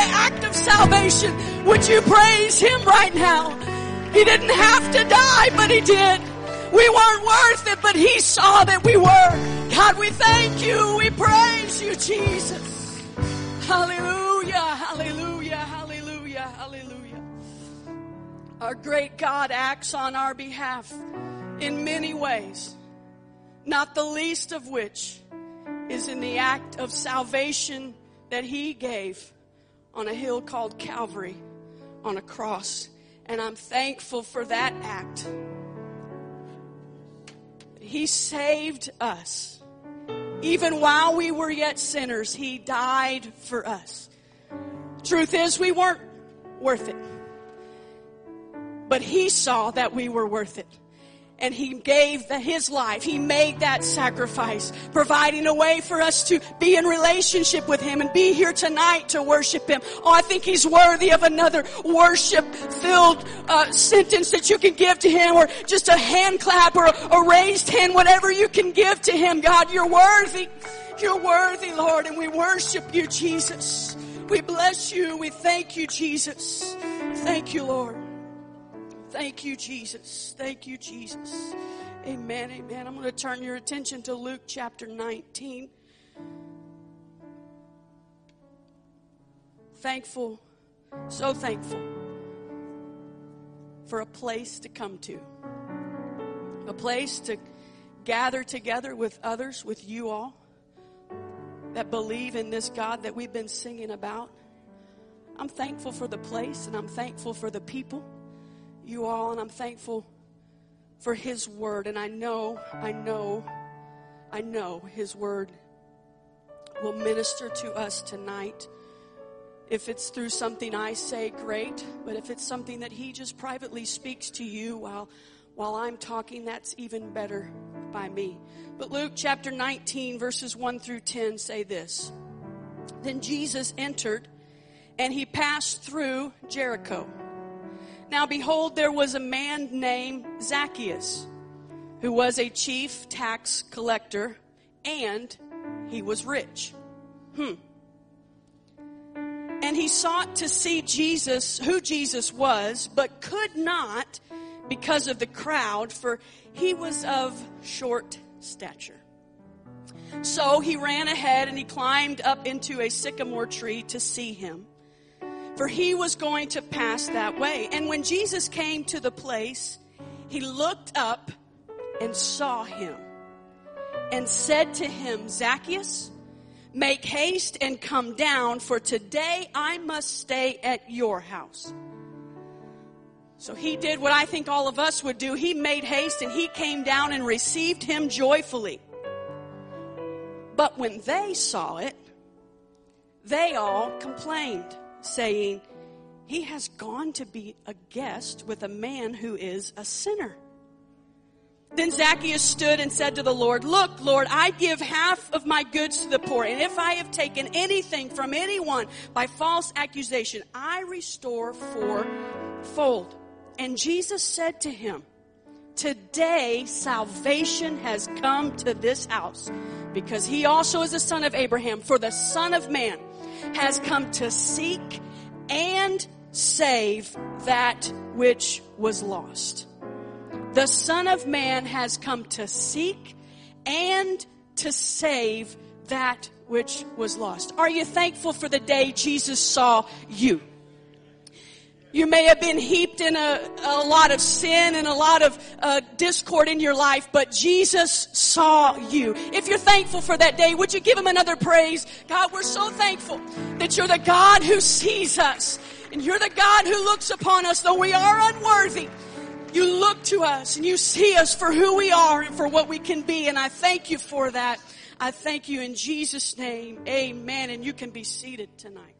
act of salvation. Would you praise Him right now? He didn't have to die, but He did. We weren't worth it, but He saw that we were. God, we thank You. We praise You, Jesus. Hallelujah, hallelujah, hallelujah, hallelujah. Our great God acts on our behalf in many ways, not the least of which is in the act of salvation that He gave on a hill called Calvary, on a cross. And I'm thankful for that act. He saved us. Even while we were yet sinners, He died for us. Truth is, we weren't worth it. But He saw that we were worth it. And He gave His life. He made that sacrifice, providing a way for us to be in relationship with Him and be here tonight to worship Him. Oh, I think He's worthy of another worship-filled sentence that you can give to Him, or just a hand clap or a raised hand, whatever you can give to Him. God, You're worthy. You're worthy, Lord, and we worship You, Jesus. We bless You. We thank You, Jesus. Thank You, Lord. Thank You, Jesus. Thank You, Jesus. Amen, amen. I'm going to turn your attention to Luke chapter 19. Thankful, so thankful for a place to come to. A place to gather together with others, with you all, that believe in this God that we've been singing about. I'm thankful for the place, and I'm thankful for the people, you all, and I'm thankful for His Word. And I know His Word will minister to us tonight. If it's through something I say, great. But if it's something that He just privately speaks to you while I'm talking, that's even better by me. But Luke chapter 19 verses 1 through 10 say this. Then Jesus entered, and He passed through Jericho. Now behold, there was a man named Zacchaeus, who was a chief tax collector, and he was rich. And he sought to see Jesus, who Jesus was, but could not because of the crowd, for he was of short stature. So he ran ahead and he climbed up into a sycamore tree to see Him, for he was going to pass that way. And when Jesus came to the place, He looked up and saw him and said to him, Zacchaeus, make haste and come down, for today I must stay at your house. So he did what I think all of us would do. He made haste and he came down and received him joyfully. But when they saw it, they all complained, saying, he has gone to be a guest with a man who is a sinner. Then Zacchaeus stood and said to the Lord, look, Lord, I give half of my goods to the poor, and if I have taken anything from anyone by false accusation, I restore fourfold. And Jesus said to him, today salvation has come to this house, because he also is a son of Abraham. For the Son of Man has come to seek and save that which was lost. The Son of Man has come to seek and to save that which was lost. Are you thankful for the day Jesus saw you? You may have been heaped in a lot of sin and a lot of discord in your life, but Jesus saw you. If you're thankful for that day, would you give him another praise? God, we're so thankful that you're the God who sees us. And you're the God who looks upon us, though we are unworthy. You look to us and you see us for who we are and for what we can be. And I thank you for that. I thank you in Jesus' name. Amen. And you can be seated tonight.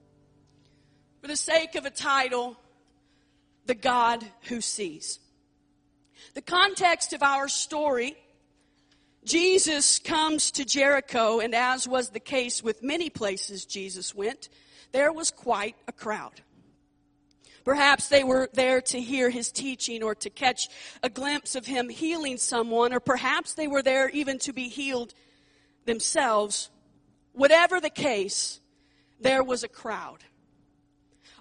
For the sake of a title, The God Who Sees. The context of our story, Jesus comes to Jericho, and as was the case with many places Jesus went, there was quite a crowd. Perhaps they were there to hear his teaching or to catch a glimpse of him healing someone, or perhaps they were there even to be healed themselves. Whatever the case, there was a crowd.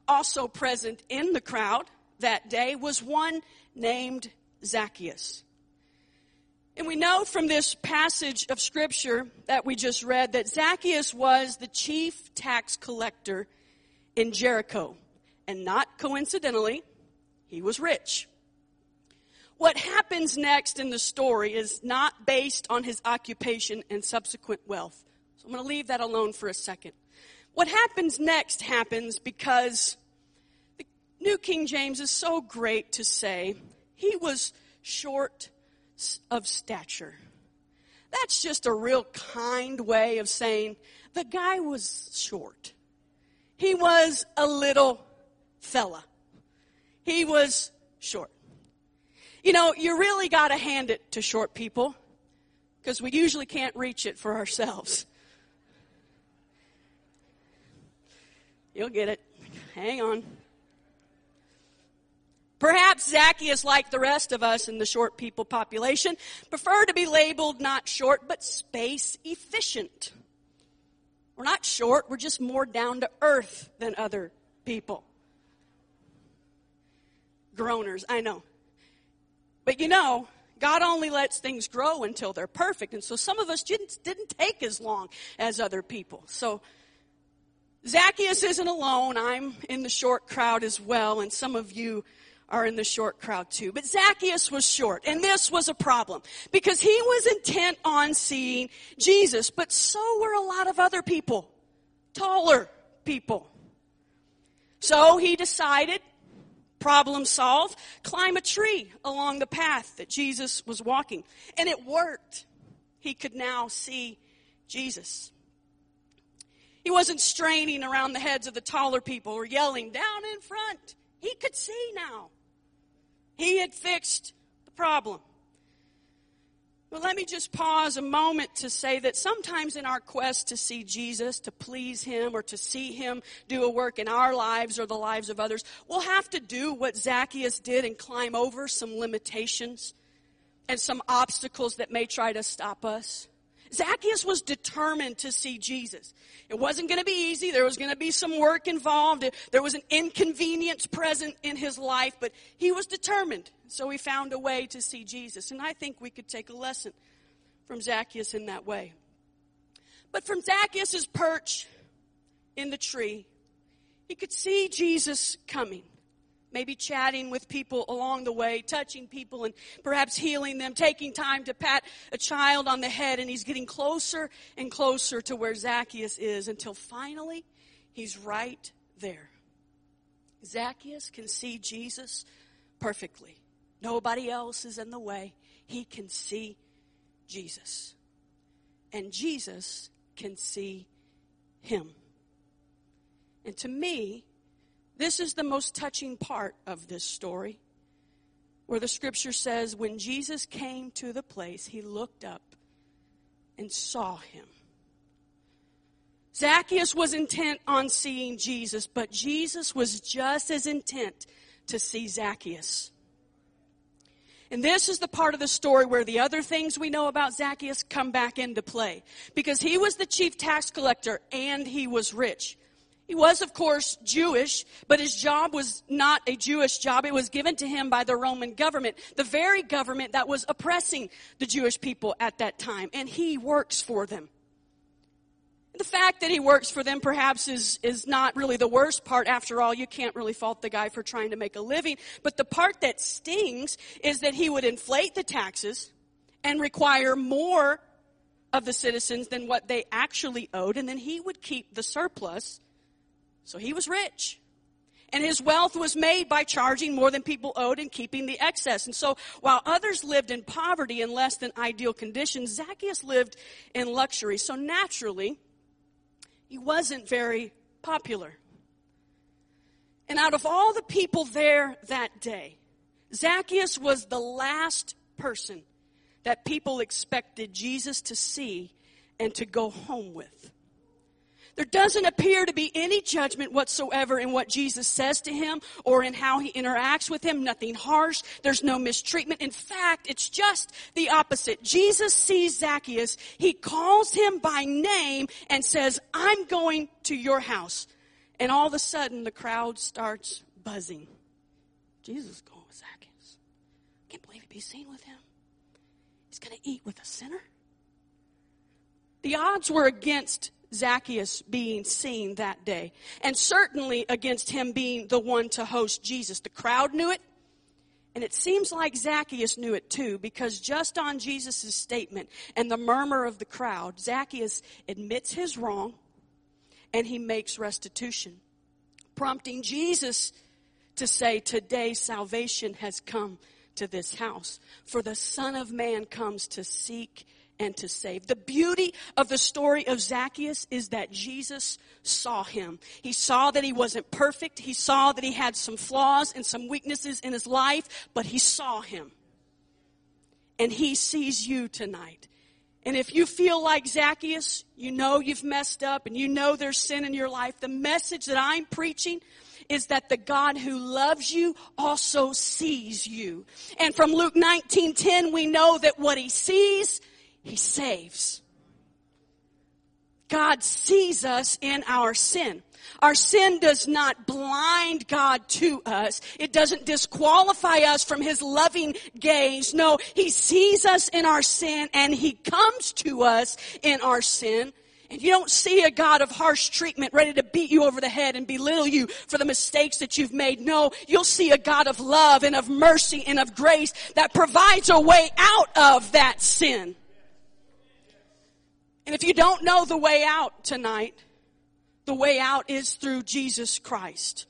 also present in the crowd that day was one named Zacchaeus. And we know from this passage of Scripture that we just read that Zacchaeus was the chief tax collector in Jericho. And not coincidentally, he was rich. What happens next in the story is not based on his occupation and subsequent wealth. So I'm going to leave that alone for a second. What happens next happens because the New King James is so great to say he was short of stature. That's just a real kind way of saying the guy was short. He was a little fella. He was short. You know, you really got to hand it to short people because we usually can't reach it for ourselves. You'll get it. Hang on. Perhaps Zacchaeus, like the rest of us in the short people population, preferred to be labeled not short, but space efficient. We're not short, we're just more down to earth than other people. Groaners, I know. But you know, God only lets things grow until they're perfect. And so some of us didn't take as long as other people. So Zacchaeus isn't alone. I'm in the short crowd as well. And some of you are in the short crowd too. But Zacchaeus was short. And this was a problem. Because he was intent on seeing Jesus. But so were a lot of other people. Taller people. So he decided, problem solved, climb a tree along the path that Jesus was walking. And it worked. He could now see Jesus. He wasn't straining around the heads of the taller people or yelling down in front. He could see now. He had fixed the problem. Well, let me just pause a moment to say that sometimes in our quest to see Jesus, to please him, or to see him do a work in our lives or the lives of others, we'll have to do what Zacchaeus did and climb over some limitations and some obstacles that may try to stop us. Zacchaeus was determined to see Jesus. It wasn't going to be easy. There was going to be some work involved. There was an inconvenience present in his life, but he was determined. So he found a way to see Jesus. And I think we could take a lesson from Zacchaeus in that way. But from Zacchaeus' perch in the tree, he could see Jesus coming. Maybe chatting with people along the way, touching people and perhaps healing them, taking time to pat a child on the head, and he's getting closer and closer to where Zacchaeus is until finally he's right there. Zacchaeus can see Jesus perfectly. Nobody else is in the way. He can see Jesus. And Jesus can see him. And to me, this is the most touching part of this story, where the scripture says, when Jesus came to the place, he looked up and saw him. Zacchaeus was intent on seeing Jesus, but Jesus was just as intent to see Zacchaeus. And this is the part of the story where the other things we know about Zacchaeus come back into play. Because he was the chief tax collector and he was rich. He was, of course, Jewish, but his job was not a Jewish job. It was given to him by the Roman government, the very government that was oppressing the Jewish people at that time. And he works for them. The fact that he works for them perhaps is not really the worst part. After all, you can't really fault the guy for trying to make a living. But the part that stings is that he would inflate the taxes and require more of the citizens than what they actually owed. And then he would keep the surplus. So he was rich. And his wealth was made by charging more than people owed and keeping the excess. And so while others lived in poverty and less than ideal conditions, Zacchaeus lived in luxury. So naturally, he wasn't very popular. And out of all the people there that day, Zacchaeus was the last person that people expected Jesus to see and to go home with. There doesn't appear to be any judgment whatsoever in what Jesus says to him or in how he interacts with him. Nothing harsh. There's no mistreatment. In fact, it's just the opposite. Jesus sees Zacchaeus. He calls him by name and says, I'm going to your house. And all of a sudden, the crowd starts buzzing. Jesus is going with Zacchaeus. I can't believe he'd be seen with him. He's going to eat with a sinner? The odds were against Zacchaeus being seen that day, and certainly against him being the one to host Jesus. The crowd knew it, and it seems like Zacchaeus knew it too, because just on Jesus' statement and the murmur of the crowd, Zacchaeus admits his wrong, and he makes restitution, prompting Jesus to say, today salvation has come to this house, for the Son of Man comes to seek and to save. The beauty of the story of Zacchaeus is that Jesus saw him. He saw that he wasn't perfect. He saw that he had some flaws and some weaknesses in his life, but he saw him. And he sees you tonight. And if you feel like Zacchaeus, you know you've messed up and you know there's sin in your life, the message that I'm preaching is that the God who loves you also sees you. And from Luke 19:10, we know that what he sees, he saves. God sees us in our sin. Our sin does not blind God to us. It doesn't disqualify us from his loving gaze. No, he sees us in our sin and he comes to us in our sin. And you don't see a God of harsh treatment ready to beat you over the head and belittle you for the mistakes that you've made. No, you'll see a God of love and of mercy and of grace that provides a way out of that sin. And if you don't know the way out tonight, the way out is through Jesus Christ.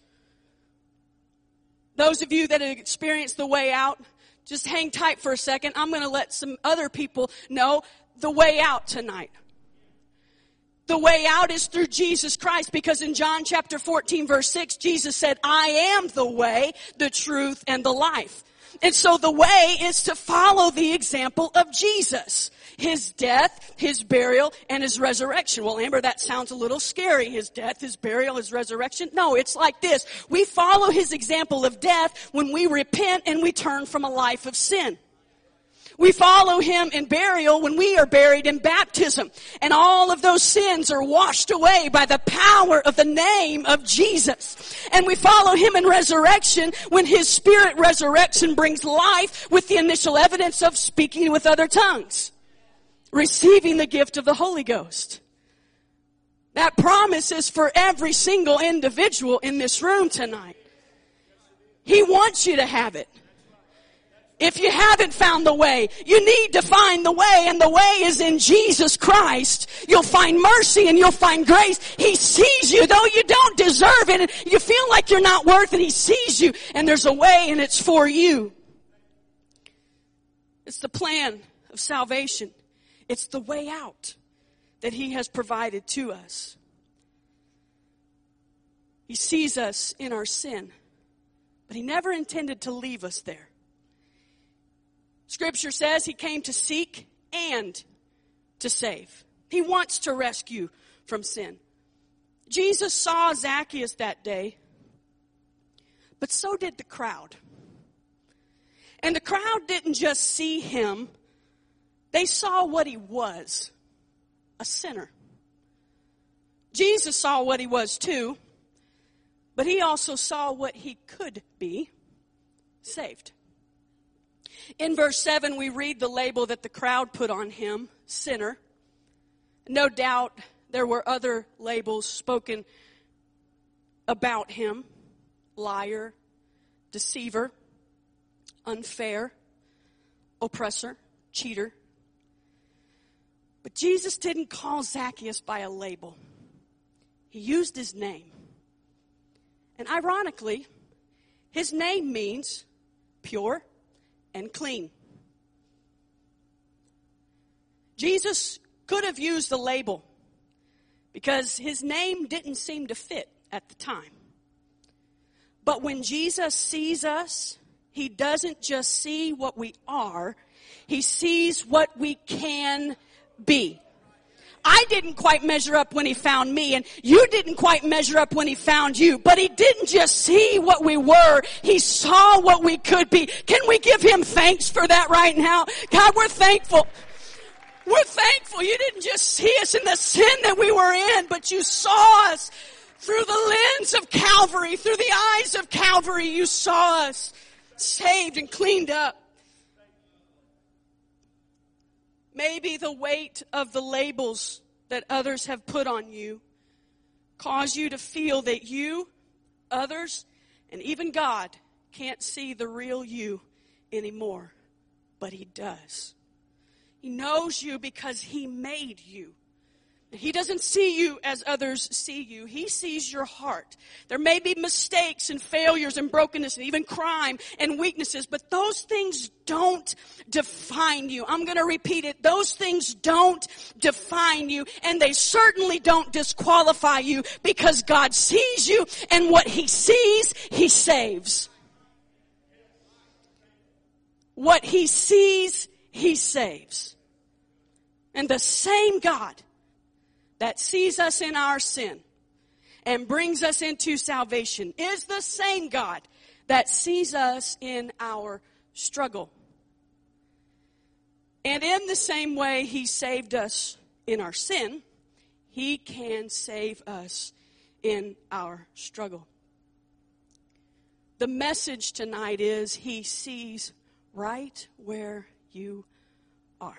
Those of you that have experienced the way out, just hang tight for a second. I'm going to let some other people know the way out tonight. The way out is through Jesus Christ, because in John chapter 14 verse 6, Jesus said, I am the way, the truth, and the life. And so the way is to follow the example of Jesus. His death, his burial, and his resurrection. Well, Amber, that sounds a little scary. His death, his burial, his resurrection. No, it's like this. We follow his example of death when we repent and we turn from a life of sin. We follow him in burial when we are buried in baptism. And all of those sins are washed away by the power of the name of Jesus. And we follow him in resurrection when his spirit resurrection brings life with the initial evidence of speaking with other tongues. Receiving the gift of the Holy Ghost. That promise is for every single individual in this room tonight. He wants you to have it. If you haven't found the way, you need to find the way, and the way is in Jesus Christ. You'll find mercy and you'll find grace. He sees you, though you don't deserve it, and you feel like you're not worth it. He sees you, and there's a way, and it's for you. It's the plan of salvation. It's the way out that he has provided to us. He sees us in our sin, but he never intended to leave us there. Scripture says he came to seek and to save. He wants to rescue from sin. Jesus saw Zacchaeus that day, but so did the crowd. And the crowd didn't just see him, they saw what he was, a sinner. Jesus saw what he was too, but he also saw what he could be, saved. In verse 7, we read the label that the crowd put on him, sinner. No doubt there were other labels spoken about him, liar, deceiver, unfair, oppressor, cheater. But Jesus didn't call Zacchaeus by a label. He used his name. And ironically, his name means pure and clean. Jesus could have used the label because his name didn't seem to fit at the time. But when Jesus sees us, he doesn't just see what we are, he sees what we can be. I didn't quite measure up when he found me, and you didn't quite measure up when he found you. But he didn't just see what we were, he saw what we could be. Can we give him thanks for that right now? God, we're thankful. We're thankful you didn't just see us in the sin that we were in, but you saw us Through the lens of Calvary, through the eyes of Calvary, you saw us saved and cleaned up. Maybe the weight of the labels that others have put on you cause you to feel that you, others, and even God can't see the real you anymore. But He does. He knows you because He made you. He doesn't see you as others see you. He sees your heart. There may be mistakes and failures and brokenness and even crime and weaknesses, but those things don't define you. I'm going to repeat it. Those things don't define you, and they certainly don't disqualify you, because God sees you, and what He sees, He saves. What He sees, He saves. And the same God that sees us in our sin and brings us into salvation is the same God that sees us in our struggle. And in the same way He saved us in our sin, He can save us in our struggle. The message tonight is He sees right where you are.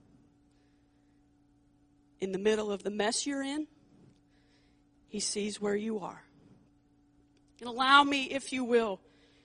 In the middle of the mess you're in, He sees where you are. And allow me, if you will,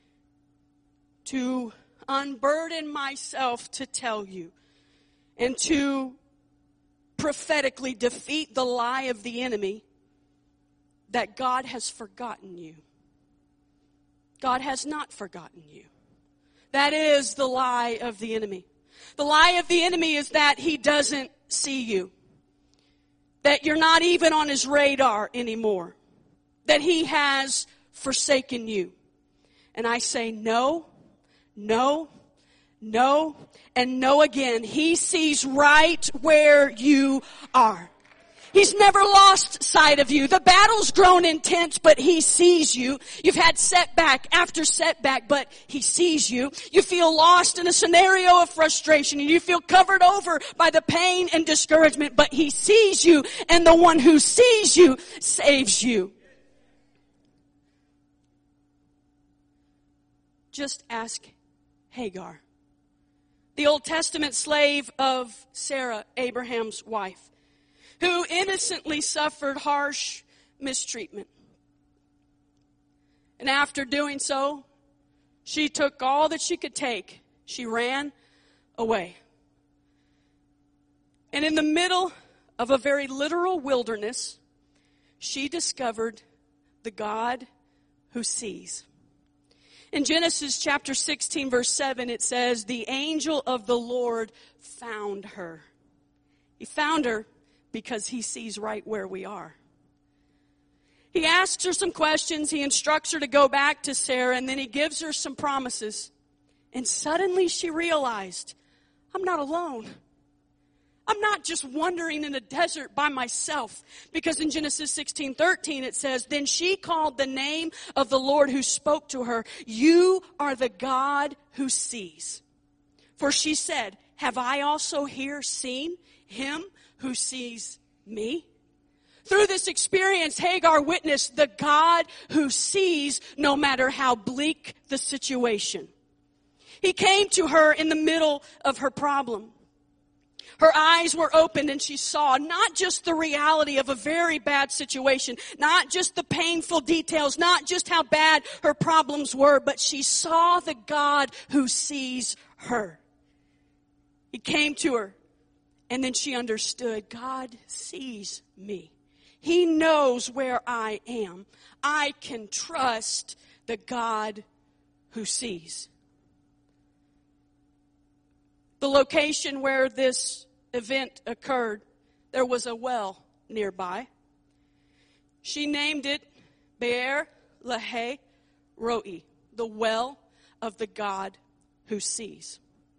to unburden myself to tell you and to prophetically defeat the lie of the enemy that God has forgotten you. God has not forgotten you. That is the lie of the enemy. The lie of the enemy is that he doesn't see you. That you're not even on his radar anymore. That he has forsaken you. And I say no, no, no, and no again. He sees right where you are. He's never lost sight of you. The battle's grown intense, but He sees you. You've had setback after setback, but He sees you. You feel lost in a scenario of frustration, and you feel covered over by the pain and discouragement, but He sees you, and the one who sees you saves you. Just ask Hagar, the Old Testament slave of Sarah, Abraham's wife, who innocently suffered harsh mistreatment. And after doing so, she took all that she could take. She ran away. And in the middle of a very literal wilderness, she discovered the God who sees. In Genesis chapter 16, verse 7, it says, "The angel of the Lord found her." He found her because He sees right where we are. He asks her some questions. He instructs her to go back to Sarah, and then He gives her some promises. And suddenly she realized, I'm not alone. I'm not just wandering in a desert by myself. Because in Genesis 16:13 it says, "Then she called the name of the Lord who spoke to her, 'You are the God who sees.' For she said, 'Have I also here seen Him who sees me?'" Through this experience, Hagar witnessed the God who sees no matter how bleak the situation. He came to her in the middle of her problem. Her eyes were opened and she saw not just the reality of a very bad situation, not just the painful details, not just how bad her problems were, but she saw the God who sees her. He came to her. And then she understood, God sees me. He knows where I am. I can trust the God who sees. The location where this event occurred, there was a well nearby. She named it Be'er Lahai Roi, the well of the God who sees.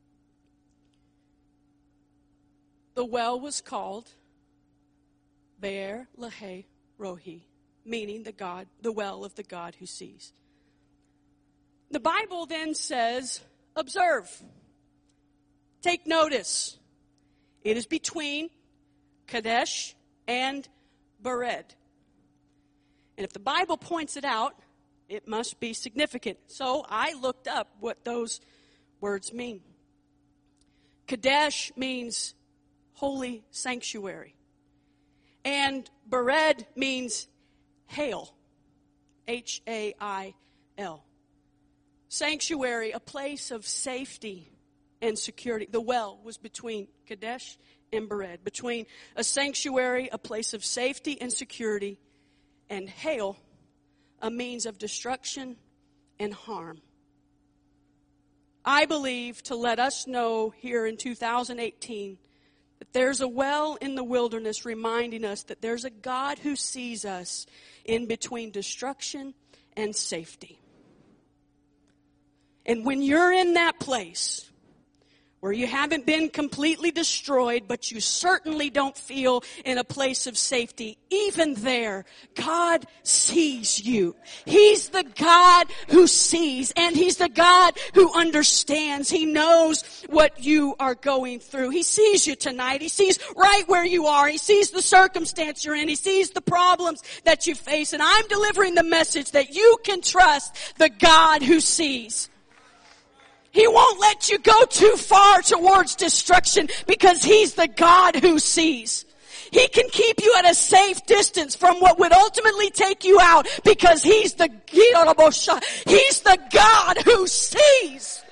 The well was called Be'er Lahai Roi, meaning the well of the God who sees. The Bible then says, observe, take notice. It is between Kadesh and Bered. And if the Bible points it out, it must be significant. So I looked up what those words mean. Kadesh means holy sanctuary. And Bered means hail. H-A-I-L. Sanctuary, a place of safety and security. The well was between Kadesh and Bered. Between a sanctuary, a place of safety and security, and hail, a means of destruction and harm. I believe to let us know here in 2018 that there's a well in the wilderness reminding us that there's a God who sees us in between destruction and safety. And when you're in that place where you haven't been completely destroyed, but you certainly don't feel in a place of safety, even there, God sees you. He's the God who sees, and He's the God who understands. He knows what you are going through. He sees you tonight. He sees right where you are. He sees the circumstance you're in. He sees the problems that you face. And I'm delivering the message that you can trust the God who sees. He won't let you go too far towards destruction because He's the God who sees. He can keep you at a safe distance from what would ultimately take you out because He's the God who sees.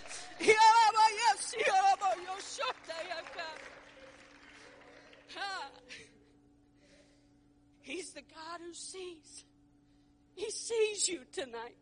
He's the God who sees. He sees you tonight.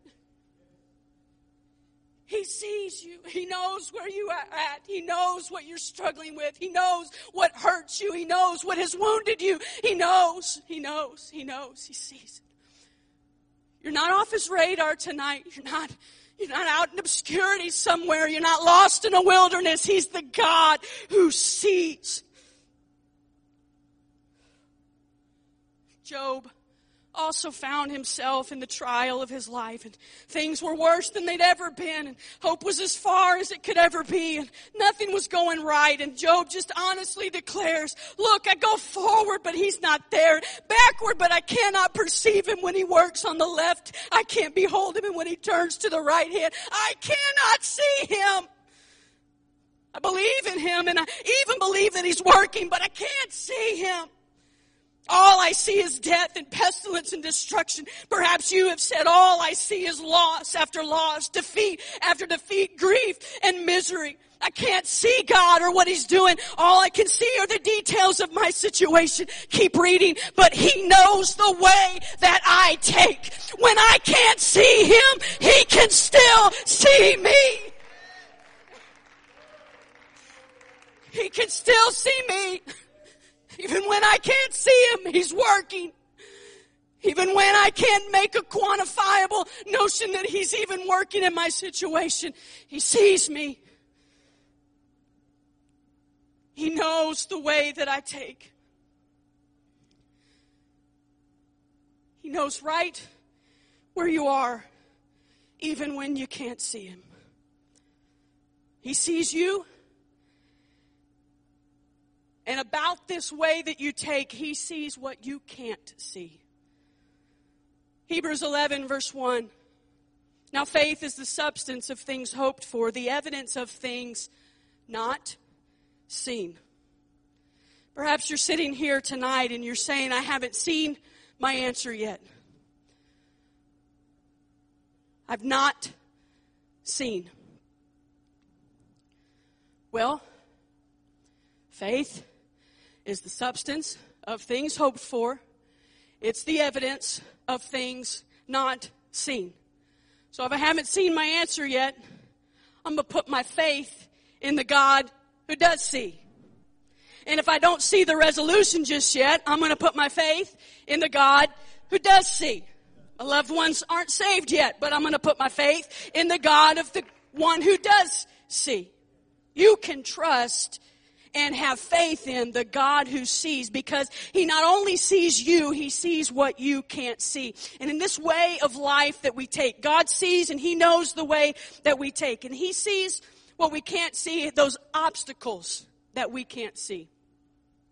He sees you. He knows where you are at. He knows what you're struggling with. He knows what hurts you. He knows what has wounded you. He knows. He knows. He knows. He sees it. You're not off His radar tonight. You're not out in obscurity somewhere. You're not lost in a wilderness. He's the God who sees. Job also found himself in the trial of his life, and things were worse than they'd ever been, and hope was as far as it could ever be, and nothing was going right. And Job just honestly declares, look, I go forward, but He's not there. Backward, but I cannot perceive Him when He works on the left. I can't behold Him, and when He turns to the right hand, I cannot see Him. I believe in Him, and I even believe that He's working, but I can't see Him. All I see is death and pestilence and destruction. Perhaps you have said, all I see is loss after loss, defeat after defeat, grief and misery. I can't see God or what He's doing. All I can see are the details of my situation. Keep reading. But He knows the way that I take. When I can't see Him, He can still see me. He can still see me. Even when I can't see Him, He's working. Even when I can't make a quantifiable notion that He's even working in my situation, He sees me. He knows the way that I take. He knows right where you are, even when you can't see Him. He sees you. And about this way that you take, He sees what you can't see. Hebrews 11, verse 1. Now faith is the substance of things hoped for, the evidence of things not seen. Perhaps you're sitting here tonight and you're saying, I haven't seen my answer yet. I've not seen. Well, faith is the substance of things hoped for. It's the evidence of things not seen. So if I haven't seen my answer yet, I'm going to put my faith in the God who does see. And if I don't see the resolution just yet, I'm going to put my faith in the God who does see. My loved ones aren't saved yet, but I'm going to put my faith in the God of the one who does see. You can trust and have faith in the God who sees, because He not only sees you, He sees what you can't see. And in this way of life that we take, God sees and He knows the way that we take. And He sees what we can't see, those obstacles that we can't see.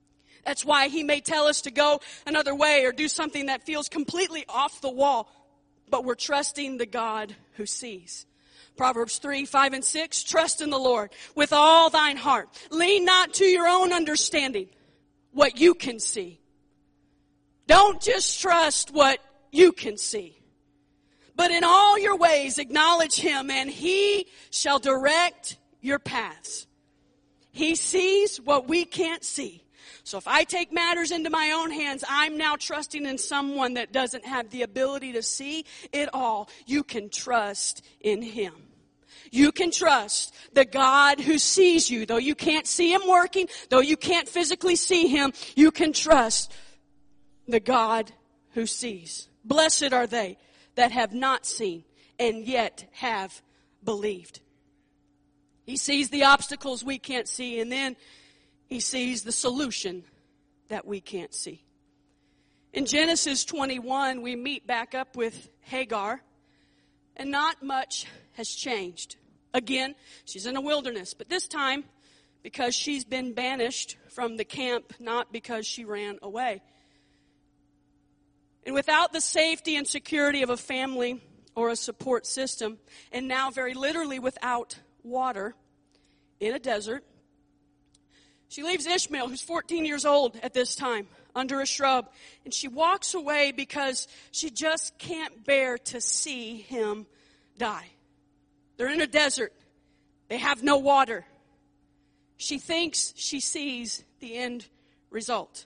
That's why he may tell us to go another way or do something that feels completely off the wall. But we're trusting the God who sees. Proverbs 3, 5, and 6, trust in the Lord with all thine heart. Lean not to your own understanding, what you can see. Don't just trust what you can see. But in all your ways acknowledge him, and he shall direct your paths. He sees what we can't see. So if I take matters into my own hands, I'm now trusting in someone that doesn't have the ability to see it all. You can trust in him. You can trust the God who sees you. Though you can't see him working, though you can't physically see him, you can trust the God who sees. Blessed are they that have not seen and yet have believed. He sees the obstacles we can't see, and then he sees the solution that we can't see. In Genesis 21, we meet back up with Hagar, and not much has changed. Again, she's in a wilderness, but this time because she's been banished from the camp, not because she ran away. And without the safety and security of a family or a support system, and now very literally without water in a desert, she leaves Ishmael, who's 14 years old at this time, under a shrub, and she walks away because she just can't bear to see him die. They're in a desert. They have no water. She thinks she sees the end result.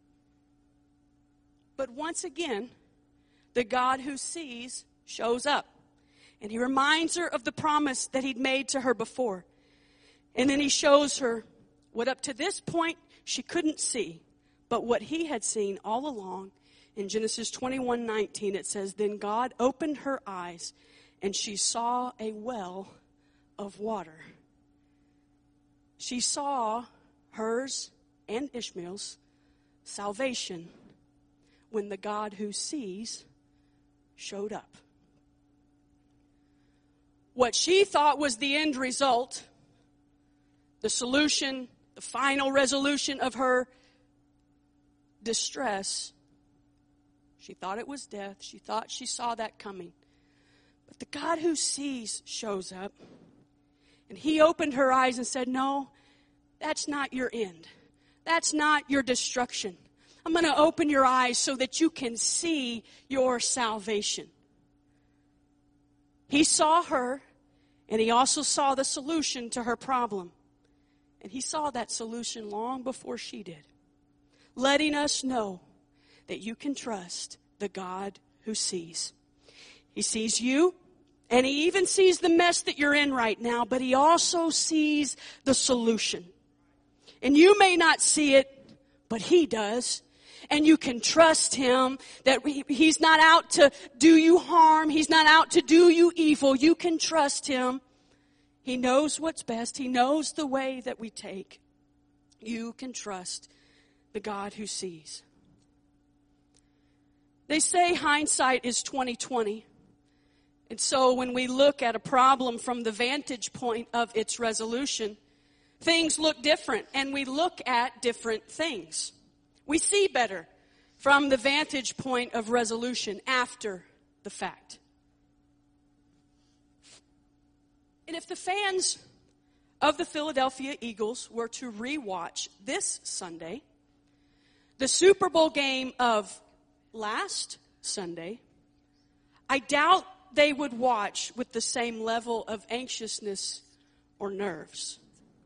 But once again, the God who sees shows up. And he reminds her of the promise that he'd made to her before. And then he shows her what up to this point she couldn't see, but what he had seen all along. In Genesis 21:19, it says, "Then God opened her eyes, and she saw a well of water." She saw hers and Ishmael's salvation when the God who sees showed up. What she thought was the end result, the solution, the final resolution of her distress, she thought it was death. She thought she saw that coming. But the God who sees shows up. And he opened her eyes and said, "No, that's not your end. That's not your destruction. I'm going to open your eyes so that you can see your salvation." He saw her, and he also saw the solution to her problem. And he saw that solution long before she did, letting us know that you can trust the God who sees. He sees you, and he even sees the mess that you're in right now, but he also sees the solution. And you may not see it, but he does. And you can trust him that he's not out to do you harm. He's not out to do you evil. You can trust him. He knows what's best. He knows the way that we take. You can trust the God who sees. They say hindsight is 20/20. And so when we look at a problem from the vantage point of its resolution, things look different, and we look at different things. We see better from the vantage point of resolution after the fact. And if the fans of the Philadelphia Eagles were to rewatch this Sunday the Super Bowl game of last Sunday, I doubt they would watch with the same level of anxiousness or nerves.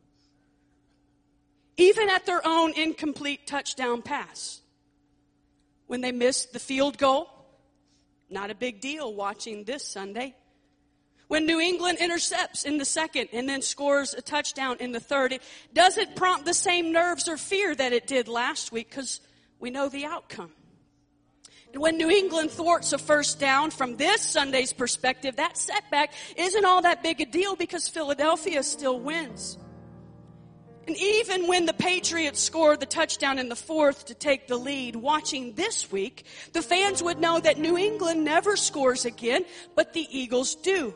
Even at their own incomplete touchdown pass. When they missed the field goal, not a big deal watching this Sunday. When New England intercepts in the second and then scores a touchdown in the third, it doesn't prompt the same nerves or fear that it did last week because we know the outcome. And when New England thwarts a first down, from this Sunday's perspective, that setback isn't all that big a deal because Philadelphia still wins. And even when the Patriots scored the touchdown in the fourth to take the lead, watching this week, the fans would know that New England never scores again, but the Eagles do.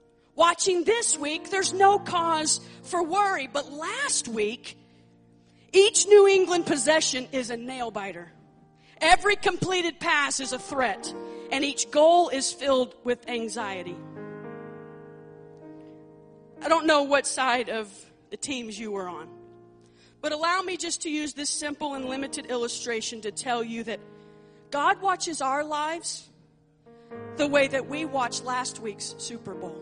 Watching this week, there's no cause for worry. But last week, Each New England possession is a nail biter. Every completed pass is a threat, and each goal is filled with anxiety. I don't know what side of the teams you were on, but allow me just to use this simple and limited illustration to tell you that God watches our lives the way that we watched last week's Super Bowl.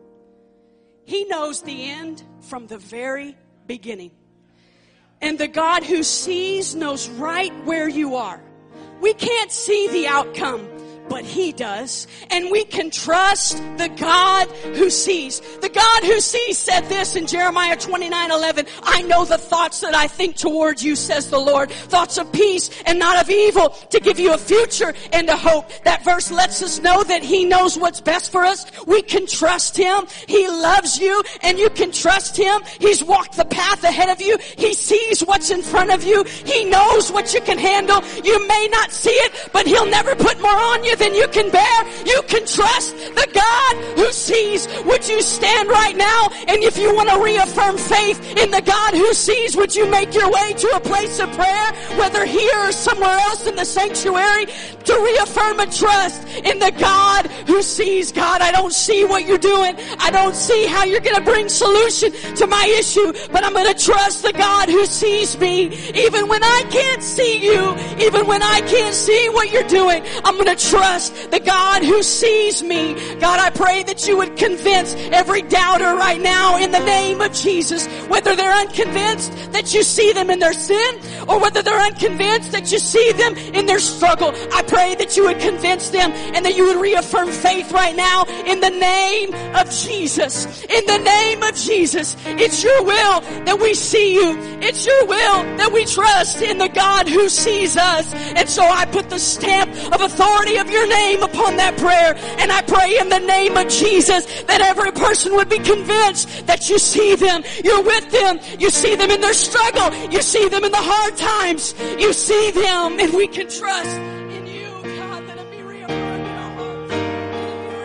He knows the end from the very beginning. And the God who sees knows right where you are. We can't see the outcome, but He does. And we can trust the God who sees. The God who sees said this in Jeremiah 29:11. I know the thoughts that I think towards you, says the Lord. Thoughts of peace and not of evil, to give you a future and a hope. That verse lets us know that He knows what's best for us. We can trust Him. He loves you and you can trust Him. He's walked the path ahead of you. He sees what's in front of you. He knows what you can handle. You may not see it, but He'll never put more on you than you can bear. You can trust the God who sees. Would you stand right now? And if you want to reaffirm faith in the God who sees, would you make your way to a place of prayer, whether here or somewhere else in the sanctuary, to reaffirm a trust in the God who sees. God, I don't see what you're doing. I don't see how you're going to bring solution to my issue, but I'm going to trust the God who sees me. Even when I can't see you, even when I can't see what you're doing, I'm going to trust the God who sees me. God, I pray that you would convince every doubter right now in the name of Jesus, whether they're unconvinced that you see them in their sin, or whether they're unconvinced that you see them in their struggle. I pray that you would convince them and that you would reaffirm faith right now in the name of Jesus. In the name of Jesus. It's your will that we see you. It's your will that we trust in the God who sees us. And so I put the stamp of authority of your name upon that prayer, and I pray in the name of Jesus that every person would be convinced that you see them, you're with them, you see them in their struggle, you see them in the hard times, you see them, and we can trust